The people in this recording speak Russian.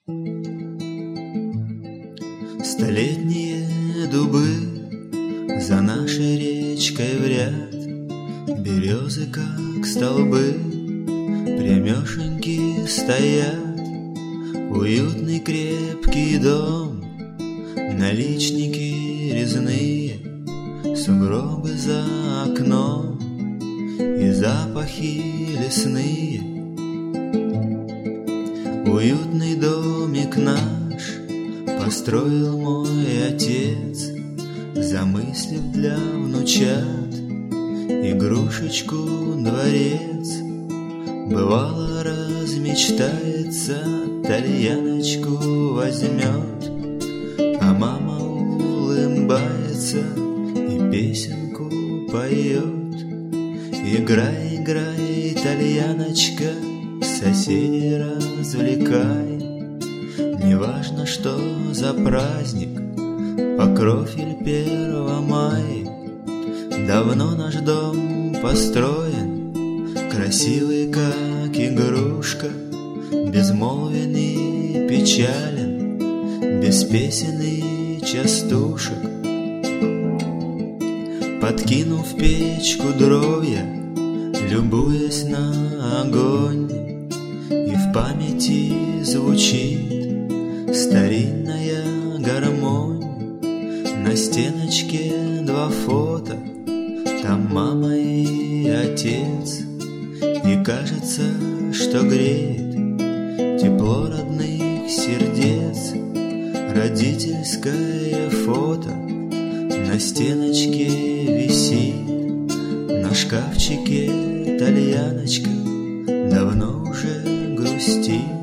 Столетние дубы за нашей речкой в ряд, березы, как столбы, прямешеньки стоят. Уютный крепкий дом, наличники резные, сугробы за окном и запахи лесные. Уютный домик наш построил мой отец, замыслив для внучат игрушечку дворец. Бывало, размечтается, тальяночку возьмет, а мама улыбается и песенку поет. Играй, играй, тальяночка, соседей развлекай. Неважно, что за праздник, Покров или 1 мая. Давно наш дом построен, красивый, как игрушка, безмолвен и печален, без песен и частушек. Подкинув в печку дровья, любуясь на огонь, и в памяти звучит старинная гармонь. На стеночке 2 фото, там мама и отец, и кажется, что греет тепло родных сердец. Родительское фото на стеночке висит, на шкафчике тальяночка давно уже грустит.